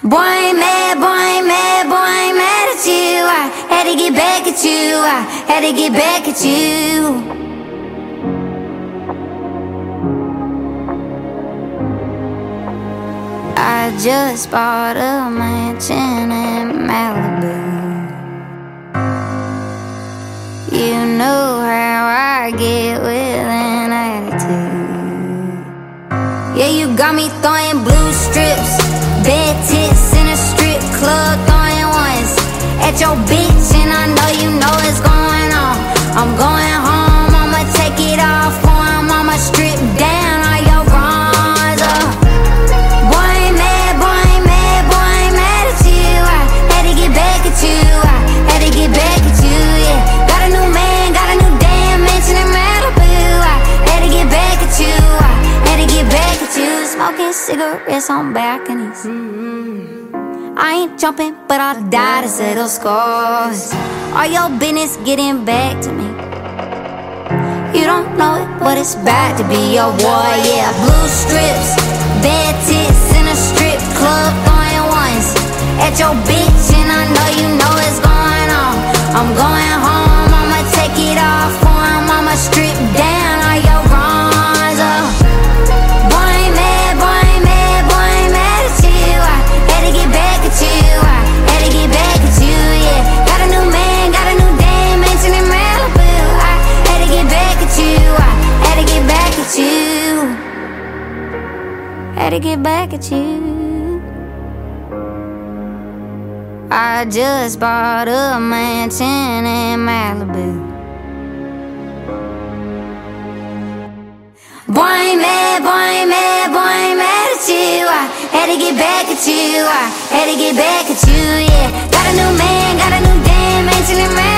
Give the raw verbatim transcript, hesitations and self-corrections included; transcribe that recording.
Boy, I ain't mad, boy, I ain't mad, boy, I ain't mad at you. I had to get back at you, I had to get back at you. I just bought a mansion in Malibu. You know how I get with an attitude. Yeah, you got me throwing blue strips, bad tits in a strip club, throwing ones at your bitch, and I know you know what's going on. I'm going home, I'ma take it off for him, I'ma strip down all your wrongs. uh. Boy, I ain't mad, boy, I ain't mad, boy, I ain't mad at you. I had to get back at you, I had to get back at you, yeah. Got a new man, got a new damn mansion in Malibu. I had to get back at you, I had to get back at you. Smoking cigarettes on balconies. mm-hmm. I ain't jumping, but I'll die to settle scores. All your business getting back to me. You don't know it, but it's bad to be your boy, yeah. Blue strips, bad tits in a strip club, throwing ones at your bitch, and I know you know what's going on. I'm going home, I'ma take it off for him, I'ma strip down all your wrongs. uh. Boy, I ain't mad, boy, I ain't mad, boy, I ain't mad at you. I had to get back at you, I had to get back at you, yeah. Got a new man, got a new damn mansion in Malibu. I had to get back at you, I had to get back at you, had to get back at you. I just bought a mansion in Malibu. Boy, I ain't mad, boy, I ain't mad, boy, I ain't mad at you. I had to get back at you, I had to get back at you, yeah. Got a new man, got a new damn mansion in Malibu.